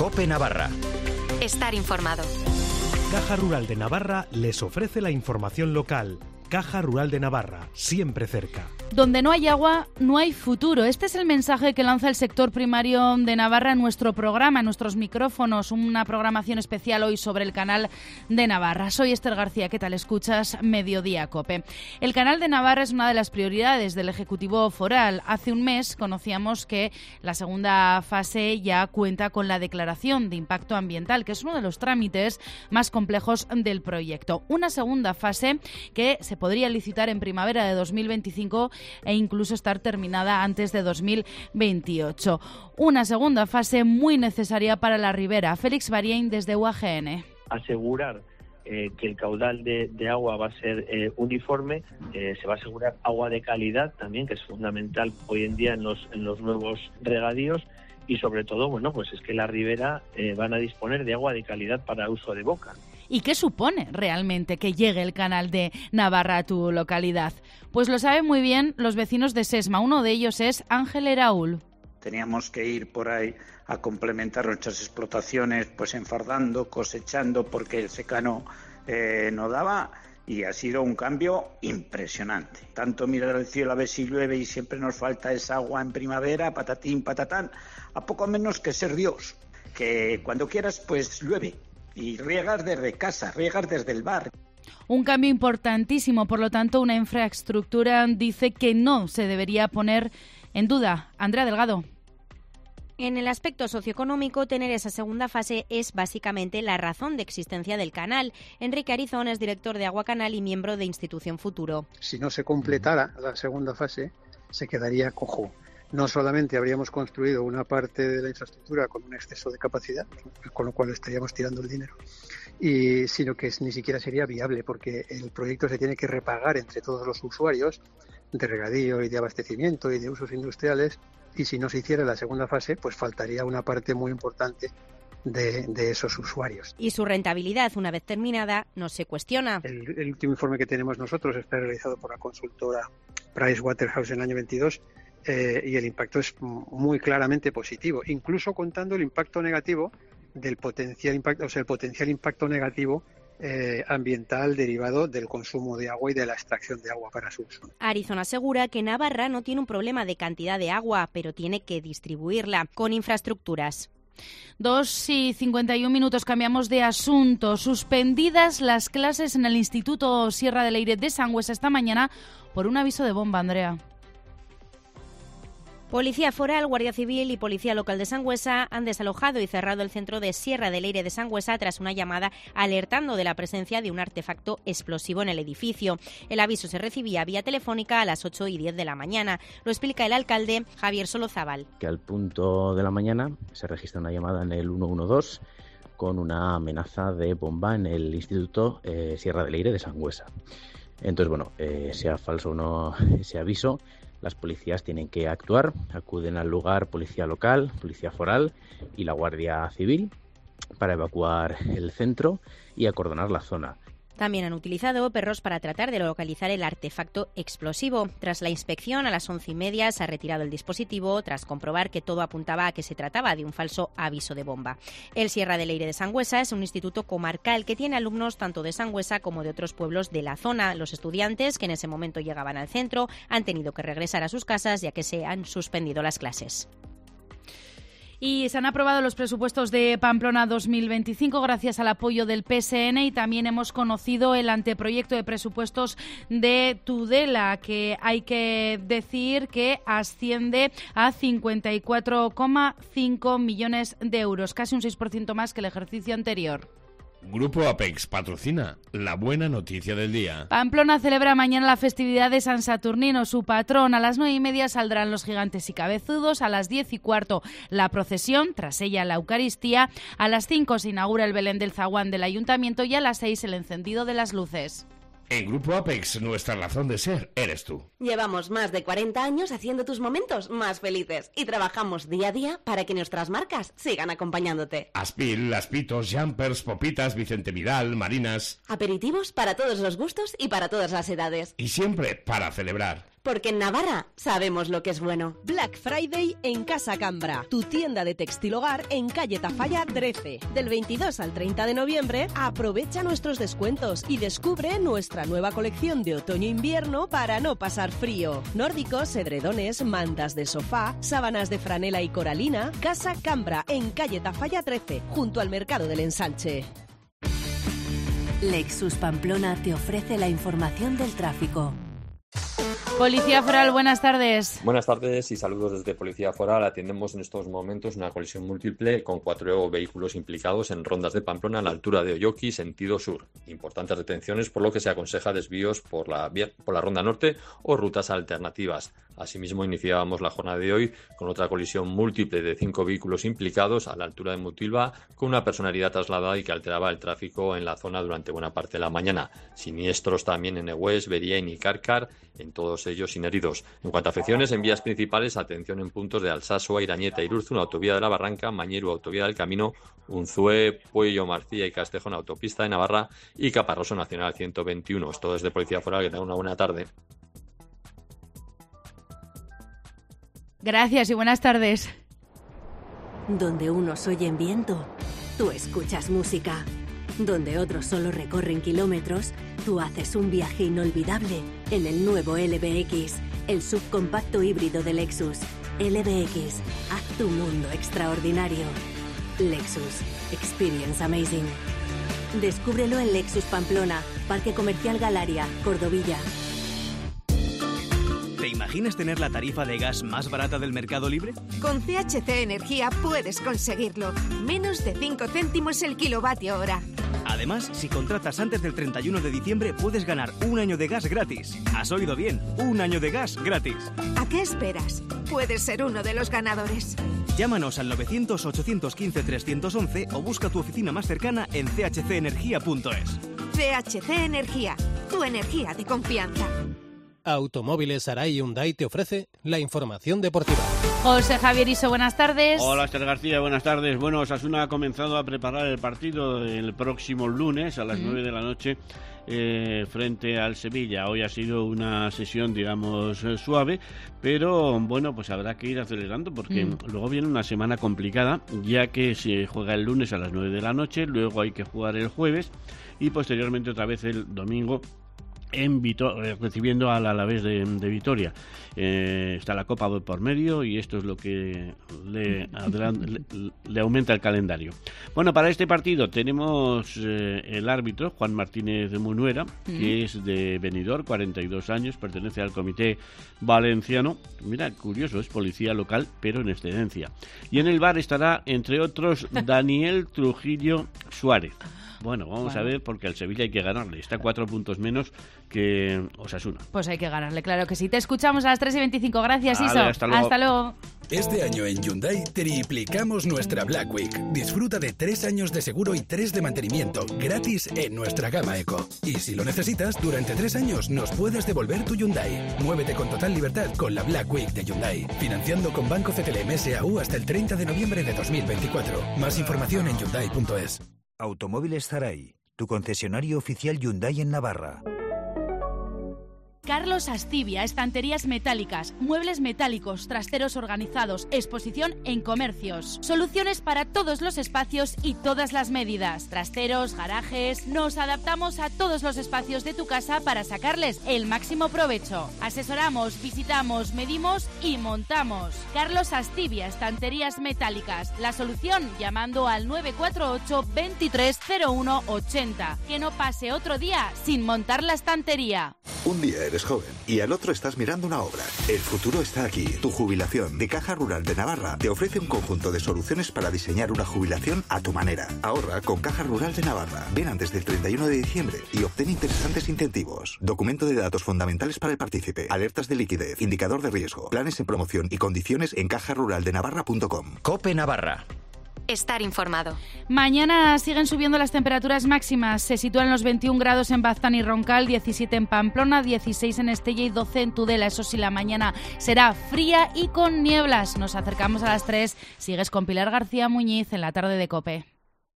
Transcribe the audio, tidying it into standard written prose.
COPE Navarra. Estar informado. Caja Rural de Navarra les ofrece la información local. Caja Rural de Navarra, siempre cerca. Donde no hay agua, no hay futuro. Este es el mensaje que lanza el sector primario de Navarra en nuestro programa, en nuestros micrófonos. Una programación especial hoy sobre el Canal de Navarra. Soy Esther García, ¿qué tal escuchas? Mediodía COPE. El Canal de Navarra es una de las prioridades del Ejecutivo Foral. Hace un mes conocíamos que la segunda fase ya cuenta con la declaración de impacto ambiental, que es uno de los trámites más complejos del proyecto. Una segunda fase que se podría licitar en primavera de 2025 e incluso estar terminada antes de 2028. Una segunda fase muy necesaria para la ribera. Félix Barien desde UAGN. Asegurar que el caudal de agua va a ser uniforme, se va a asegurar agua de calidad también, que es fundamental hoy en día en los nuevos regadíos, y sobre todo, bueno, pues es que la ribera van a disponer de agua de calidad para uso de boca. ¿Y qué supone realmente que llegue el Canal de Navarra a tu localidad? Pues lo saben muy bien los vecinos de Sesma. Uno de ellos es Ángel Eraúl. Teníamos que ir por ahí a complementar nuestras explotaciones, pues enfardando, cosechando, porque el secano no daba, y ha sido un cambio impresionante. Tanto mirar al cielo a ver si llueve y siempre nos falta esa agua en primavera, patatín, patatán, a poco menos que ser Dios, que cuando quieras pues llueve. Y riegas desde casa, riegas desde el bar. Un cambio importantísimo, por lo tanto, una infraestructura dice que no se debería poner en duda. Andrea Delgado. En el aspecto socioeconómico, tener esa segunda fase es básicamente la razón de existencia del canal. Enrique Arizón es director de Agua Canal y miembro de Institución Futuro. Si no se completara la segunda fase, se quedaría cojo. No solamente habríamos construido una parte de la infraestructura con un exceso de capacidad, con lo cual estaríamos tirando el dinero, sino que ni siquiera sería viable, porque el proyecto se tiene que repagar entre todos los usuarios de regadío y de abastecimiento y de usos industriales, y si no se hiciera la segunda fase, pues faltaría una parte muy importante de esos usuarios. Y su rentabilidad, una vez terminada, no se cuestiona. El último informe que tenemos nosotros está realizado por la consultora Pricewaterhouse en el año 22, y el impacto es muy claramente positivo, incluso contando el impacto negativo del potencial impacto, o sea, el potencial impacto negativo ambiental derivado del consumo de agua y de la extracción de agua para su uso. Arizón asegura que Navarra no tiene un problema de cantidad de agua, pero tiene que distribuirla con infraestructuras. 2:51, cambiamos de asunto. Suspendidas las clases en el Instituto Sierra del Leire de Sangüesa esta mañana por un aviso de bomba, Andrea. Policía Foral, Guardia Civil y Policía Local de Sangüesa han desalojado y cerrado el centro de Sierra del Leire de Sangüesa tras una llamada alertando de la presencia de un artefacto explosivo en el edificio. El aviso se recibía vía telefónica a las 8:10 de la mañana. Lo explica el alcalde Javier Solozábal. Que al punto de la mañana se registra una llamada en el 112 con una amenaza de bomba en el Instituto Sierra del Leire de Sangüesa. Entonces, bueno, sea falso o no ese aviso, las policías tienen que actuar, acuden al lugar policía local, policía foral y la Guardia Civil para evacuar el centro y acordonar la zona. También han utilizado perros para tratar de localizar el artefacto explosivo. Tras la inspección, a las 11:30 se ha retirado el dispositivo tras comprobar que todo apuntaba a que se trataba de un falso aviso de bomba. El Sierra del Leire de Sangüesa es un instituto comarcal que tiene alumnos tanto de Sangüesa como de otros pueblos de la zona. Los estudiantes que en ese momento llegaban al centro han tenido que regresar a sus casas ya que se han suspendido las clases. Y se han aprobado los presupuestos de Pamplona 2025 gracias al apoyo del PSN, y también hemos conocido el anteproyecto de presupuestos de Tudela, que hay que decir que asciende a 54,5 millones de euros, casi un 6% más que el ejercicio anterior. Grupo Apex patrocina la buena noticia del día. Pamplona celebra mañana la festividad de San Saturnino, su patrón. A las 9:30 saldrán los gigantes y cabezudos. A las 10:15 la procesión, tras ella la Eucaristía. A las 5 se inaugura el Belén del Zaguán del Ayuntamiento y a las 6 el encendido de las luces. En Grupo Apex, nuestra razón de ser eres tú. Llevamos más de 40 años haciendo tus momentos más felices y trabajamos día a día para que nuestras marcas sigan acompañándote. Aspil, Aspitos, Jumpers, Popitas, Vicente Vidal, Marinas. Aperitivos para todos los gustos y para todas las edades. Y siempre para celebrar. porque en Navarra sabemos lo que es bueno. Black Friday en Casa Cambra, tu tienda de textil hogar en calle Tafalla 13. Del 22 al 30 de noviembre, aprovecha nuestros descuentos y descubre nuestra nueva colección de otoño-invierno para no pasar frío. Nórdicos, edredones, mantas de sofá, sábanas de franela y coralina. Casa Cambra en calle Tafalla 13, junto al Mercado del Ensanche. Lexus Pamplona te ofrece la información del tráfico. Policía Foral, buenas tardes. Buenas tardes y saludos desde Policía Foral. Atendemos en estos momentos una colisión múltiple con 4 vehículos implicados en rondas de Pamplona a la altura de Oyoki, sentido sur. Importantes detenciones, por lo que se aconseja desvíos por la ronda norte o rutas alternativas. Asimismo, iniciábamos la jornada de hoy con otra colisión múltiple de 5 vehículos implicados a la altura de Mutilva, con una personalidad trasladada y que alteraba el tráfico en la zona durante buena parte de la mañana. Siniestros también en Egués, Beriain y Cárcar, en todos ellos sin heridos. En cuanto a afecciones, en vías principales, atención en puntos de Alsasua, Irañeta, Irurzun, Autovía de la Barranca, Mañeru, Autovía del Camino, Unzué, Puello, Marcilla y Castejón, Autopista de Navarra y Caparroso Nacional 121. Esto desde Policía Foral, que tengan una buena tarde. Gracias y buenas tardes. Donde unos oyen viento, tú escuchas música. Donde otros solo recorren kilómetros, tú haces un viaje inolvidable en el nuevo LBX, el subcompacto híbrido de Lexus. LBX, haz tu mundo extraordinario. Lexus, experience amazing. Descúbrelo en Lexus Pamplona, Parque Comercial Galaria, Cordovilla. ¿Te imaginas tener la tarifa de gas más barata del mercado libre? Con CHC Energía puedes conseguirlo. Menos de 5 céntimos el kilovatio hora. Además, si contratas antes del 31 de diciembre, puedes ganar 1 año de gas gratis. ¿Has oído bien? 1 año de gas gratis. ¿A qué esperas? Puedes ser uno de los ganadores. Llámanos al 900-815-311 o busca tu oficina más cercana en chcenergia.es. CHC Energía, tu energía de confianza. Automóviles Arai Hyundai te ofrece la información deportiva. José Javier Iso, buenas tardes. Hola, Esther García, buenas tardes. Bueno, Osasuna ha comenzado a preparar el partido el próximo lunes a las 9 de la noche frente al Sevilla. Hoy ha sido una sesión, digamos, suave, pero bueno, pues habrá que ir acelerando porque luego viene una semana complicada, ya que se juega el lunes a las 9 de la noche, luego hay que jugar el jueves y posteriormente otra vez el domingo en recibiendo al Alavés de Vitoria. Está la Copa por medio y esto es lo que le aumenta el calendario. Bueno, para este partido tenemos el árbitro, Juan Martínez de Munuera, que es de Benidorm, 42 años, pertenece al comité valenciano. Mira, curioso, es policía local, pero en excedencia. Y en el VAR estará, entre otros, Daniel Trujillo Suárez. Bueno, vamos a ver, porque al Sevilla hay que ganarle. Está 4 puntos menos que Osasuna. Pues hay que ganarle, claro que sí. Te escuchamos a las 3:25. Gracias, Iso. Hasta luego. Hasta luego. Este año en Hyundai triplicamos nuestra Black Week. Disfruta de 3 años de seguro y 3 de mantenimiento gratis en nuestra gama Eco. Y si lo necesitas, durante 3 años nos puedes devolver tu Hyundai. Muévete con total libertad con la Black Week de Hyundai. Financiando con Banco CTLM S.A.U. hasta el 30 de noviembre de 2024. Más información en Hyundai.es. Automóviles Zaray, tu concesionario oficial Hyundai en Navarra. Carlos Astibia, estanterías metálicas, muebles metálicos, trasteros organizados, exposición en comercios. Soluciones para todos los espacios y todas las medidas. Trasteros, garajes. Nos adaptamos a todos los espacios de tu casa para sacarles el máximo provecho. Asesoramos, visitamos, medimos y montamos. Carlos Astibia, estanterías metálicas. La solución llamando al 948 2301 80. Que no pase otro día sin montar la estantería. Un día eres joven y al otro estás mirando una obra. El futuro está aquí. Tu jubilación de Caja Rural de Navarra te ofrece un conjunto de soluciones para diseñar una jubilación a tu manera. Ahorra con Caja Rural de Navarra. Ven antes del 31 de diciembre y obtén interesantes incentivos. Documento de datos fundamentales para el partícipe. Alertas de liquidez. Indicador de riesgo. Planes en promoción y condiciones en cajaruraldenavarra.com. COPE Navarra. Estar informado. Mañana siguen subiendo las temperaturas máximas. Se sitúan los 21 grados en Baztán y Roncal, 17 en Pamplona, 16 en Estella y 12 en Tudela. Eso sí, la mañana será fría y con nieblas. Nos acercamos a las 3. Sigues con Pilar García Muñiz en la tarde de COPE.